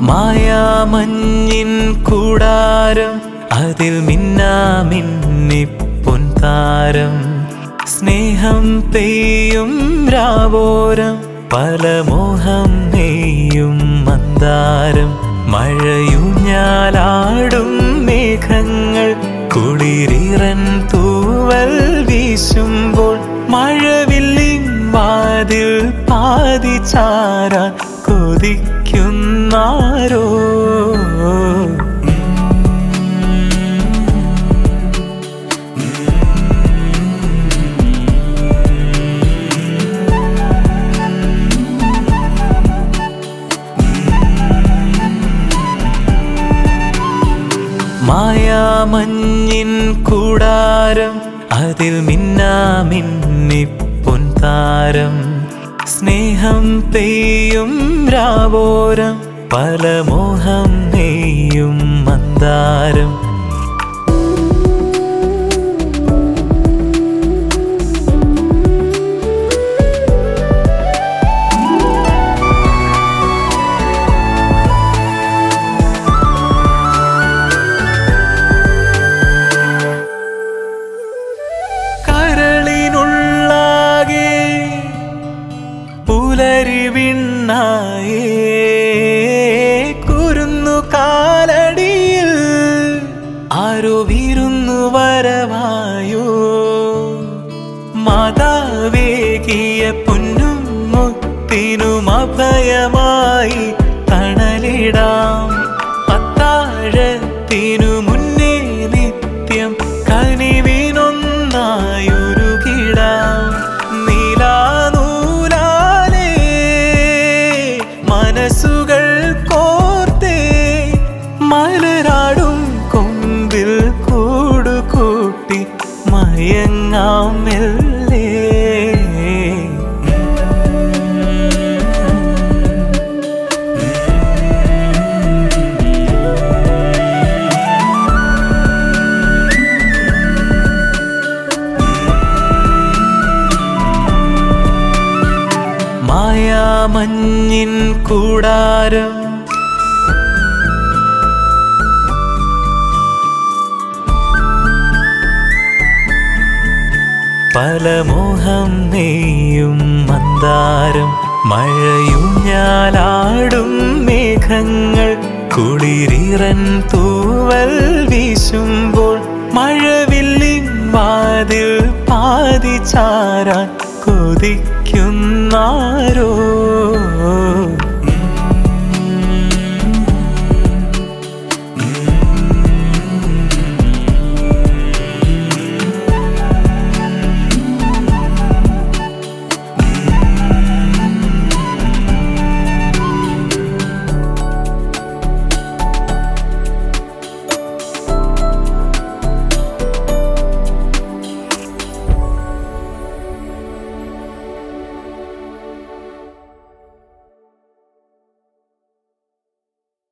മായാമഞ്ഞിൻ കൂടാരം അതിൽ മിന്നാമിന്നി പൊൻതാരം സ്നേഹം പെയ്യും രാവോരം പല മോഹം നെയ്യും മന്ദാരം മഴയൂഞ്ഞാലാടും മേഘങ്ങൾ കുളിരിറൻ തൂവൽ വീശുമ്പോൾ മഴവില്ലിൻ വാതിൽ പാതി ചാരാൻ കൊതിക്കുന്നാരോ മായാമഞ്ഞിൻ കൂടാരം അതിൽ മിന്നാമിന്നി പൊൻതാരം സ്നേഹം പെയ്യും രാവോരം പല മോഹം നെയ്യും മന്ദാരം പുലരിവിണ്ണായേ കുരുന്നു കാലടിയിൽ ആരോ വീരുന്നു വരവായോ മാതാവേകിയ പൊന്നും മുത്തിനും അഭയമായി തണലിടാം അത്താഴത്തിനു മുന്നേ നിത്യം കനിവിനൊന്നായുരുകിടാം മനസ്സുകൾ കോർത്തേ മലരാടും കൊമ്പിൽ കൂടുകൂട്ടി മയങ്ങാം മെല്ലെ മായാമഞ്ഞിൻ കൂടാരം പല മോഹം നെയ്യും മന്ദാരം മഴയൂഞ്ഞാലാടും മേഘങ്ങൾ കുളിരിറൻ തൂവൽ വീശുമ്പോൾ മഴവില്ലിൻ വാതിൽ പാതി ചാരാൻ കൊതിക്കുന്നാരോ